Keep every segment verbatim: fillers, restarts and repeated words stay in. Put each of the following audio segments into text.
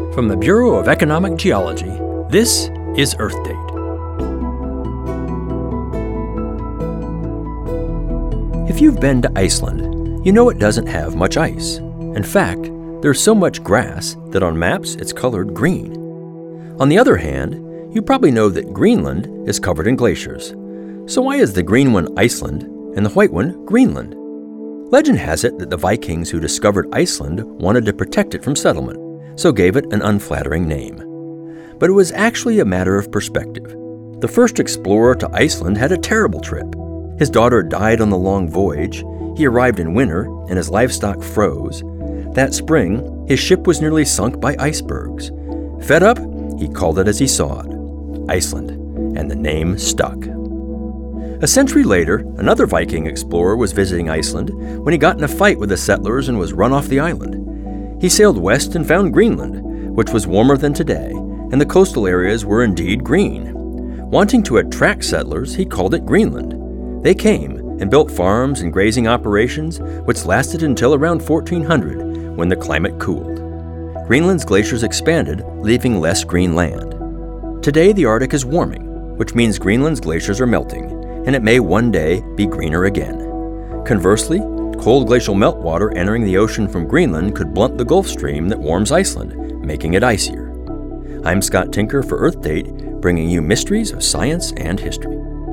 From the Bureau of Economic Geology, this is Earth Date. If you've been to Iceland, you know it doesn't have much ice. In fact, there's so much grass that on maps it's colored green. On the other hand, you probably know that Greenland is covered in glaciers. So why is the green one Iceland and the white one Greenland? Legend has it that the Vikings who discovered Iceland wanted to protect it from settlement, so gave it an unflattering name. But it was actually a matter of perspective. The first explorer to Iceland had a terrible trip. His daughter died on the long voyage, he arrived in winter, and his livestock froze. That spring, his ship was nearly sunk by icebergs. Fed up, he called it as he saw it, Iceland, and the name stuck. A century later, another Viking explorer was visiting Iceland when he got in a fight with the settlers and was run off the island. He sailed west and found Greenland, which was warmer than today, and the coastal areas were indeed green. Wanting to attract settlers, he called it Greenland. They came and built farms and grazing operations, which lasted until around fourteen hundred, when the climate cooled. Greenland's glaciers expanded, leaving less green land. Today, the Arctic is warming, which means Greenland's glaciers are melting, and it may one day be greener again. Conversely, cold glacial meltwater entering the ocean from Greenland could blunt the Gulf Stream that warms Iceland, making it icier. I'm Scott Tinker for Earth Date, bringing you mysteries of science and history.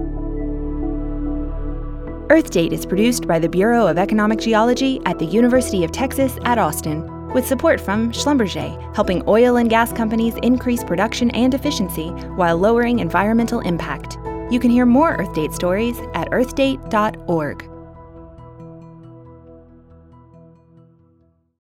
Earth Date is produced by the Bureau of Economic Geology at the University of Texas at Austin, with support from Schlumberger, helping oil and gas companies increase production and efficiency while lowering environmental impact. You can hear more Earth Date stories at earth date dot org.